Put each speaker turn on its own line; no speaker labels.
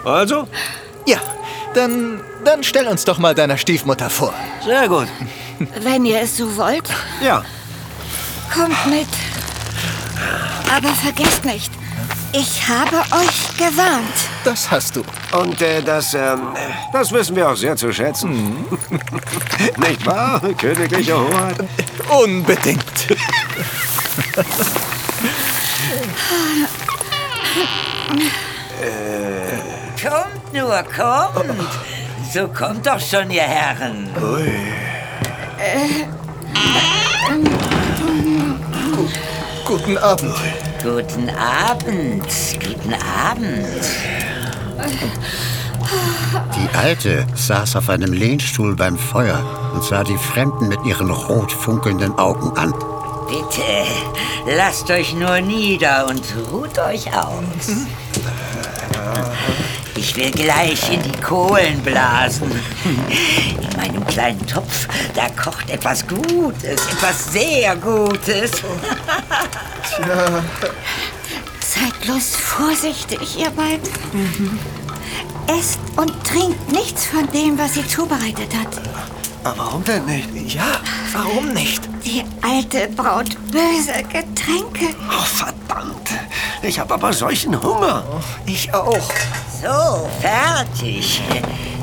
Also?
Ja, dann stell uns doch mal deiner Stiefmutter vor.
Sehr gut.
Wenn ihr es so wollt,
Ja.
kommt mit. Aber vergesst nicht, ich habe euch gewarnt.
Das hast du.
Und das wissen wir auch sehr zu schätzen. Nicht wahr, Königliche Hoheit?
Unbedingt.
Kommt nur, kommt. So kommt doch schon, ihr Herren.
Guten Abend.
Guten Abend, guten Abend.
Die Alte saß auf einem Lehnstuhl beim Feuer und sah die Fremden mit ihren rot funkelnden Augen an.
Bitte, lasst euch nur nieder und ruht euch aus. Ich will gleich in die Kohlen blasen. In meinem kleinen Topf, da kocht etwas Gutes, etwas sehr Gutes.
Seid bloß vorsichtig, ihr beiden. Esst und trinkt nichts von dem, was sie zubereitet hat.
Warum denn nicht?
Ja, warum nicht?
Die Alte braut böse Getränke.
Oh, verdammt. Ich habe aber solchen Hunger.
Ich auch.
So, fertig.